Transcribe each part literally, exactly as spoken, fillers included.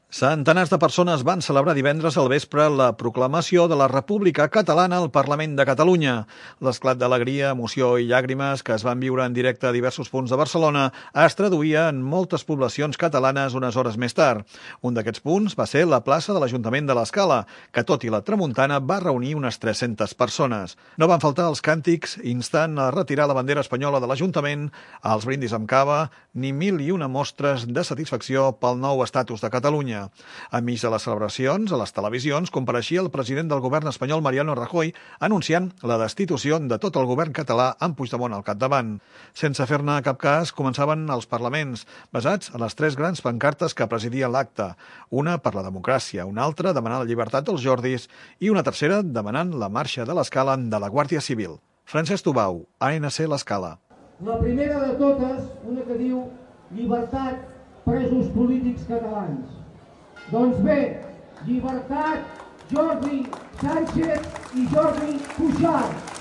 Centenars de persones van celebrar divendres al vespre la proclamació de la República Catalana al Parlament de Catalunya. L'esclat d'alegria, emoció i llàgrimes que es van viure en directe a diversos punts de Barcelona es traduïa en moltes poblacions catalanes unes hores més tard. Un d'aquests punts va ser la plaça de l'Ajuntament de l'Escala, que tot i la tramuntana va reunir unes tres-centes persones. No van faltar els càntics instant a retirar la bandera espanyola de l'Ajuntament, els brindis amb cava, ni mil i una mostres de satisfacció pel nou estatus de Catalunya. Enmig de les celebracions, a les televisions compareixia el president del govern espanyol Mariano Rajoy anunciant la destitució de tot el govern català amb Puigdemont al capdavant. Sense fer-ne cap cas, començaven els parlaments, basats en les tres grans pancartes que presidien l'acte, una per la democràcia, una altra demanant la llibertat dels Jordis i una tercera demanant la marxa de l'Escala de la Guàrdia Civil. Francesc Tubau, A N C l'Escala. La primera de totes, una que diu llibertat presos polítics catalans. Doncs bé, llibertat Jordi Sánchez i Jordi Cuixart.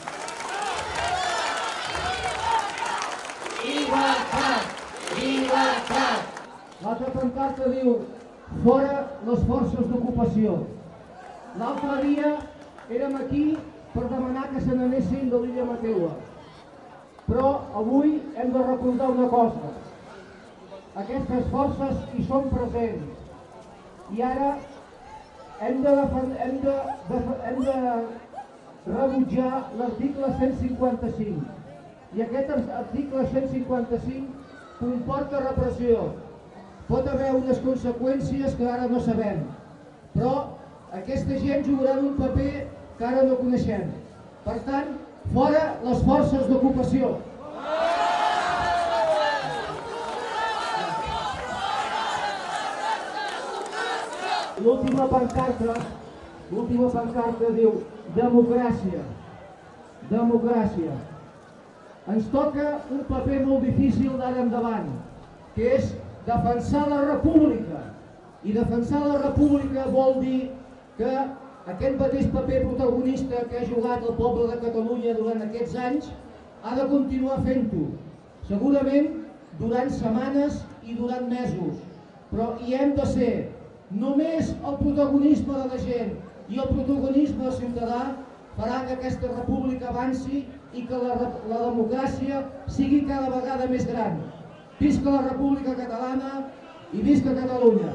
Llibertat! Llibertat! L'altra pancarta diu fora les forces d'ocupació. L'altre dia érem aquí per demanar que se n'anessin de l'illa Mateua. Però avui hem de recordar una cosa. Aquestes forces hi són presents. I ara hem de, hem de, hem de rebutjar l'article cent cinquanta-cinc. I aquest article cent cinquanta-cinc comporta repressió. Pot haver unes conseqüències que ara no sabem. Però aquesta gent jugarà un paper que ara no coneixem. Per tant, fora les forces d'ocupació. L'última pancarta, l'última pancarta diu democràcia, democràcia. Ens toca un paper molt difícil d'ara endavant, que és defensar la república. I defensar la república vol dir que aquest mateix paper protagonista que ha jugat el poble de Catalunya durant aquests anys ha de continuar fent-ho. Segurament durant setmanes i durant mesos, però hi hem de ser. Només el protagonisme de la gent i el protagonisme del ciutadà farà que aquesta república avanci i que la, la democràcia sigui cada vegada més gran. Visca la República Catalana i visca Catalunya!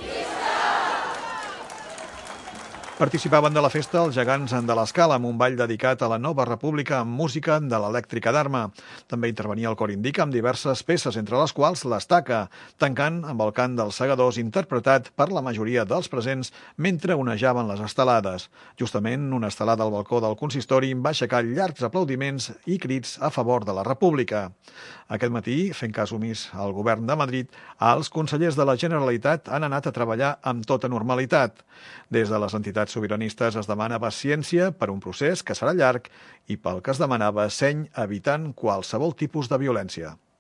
Participaven de la festa els gegants de l'Escala amb un ball dedicat a la nova república amb música de l'Elèctrica d'Arma. També intervenia el cor Indica amb diverses peces, entre les quals l'Estaca, tancant amb el cant dels segadors interpretat per la majoria dels presents mentre onejaven les estelades. Justament, una estelada al balcó del consistori va aixecar llargs aplaudiments i crits a favor de la república. Aquest matí, fent cas omís al govern de Madrid, els consellers de la Generalitat han anat a treballar amb tota normalitat. Des de les entitats sobiranistes es demana paciència per un procés que serà llarg i pel que es demanava seny evitant qualsevol tipus de violència.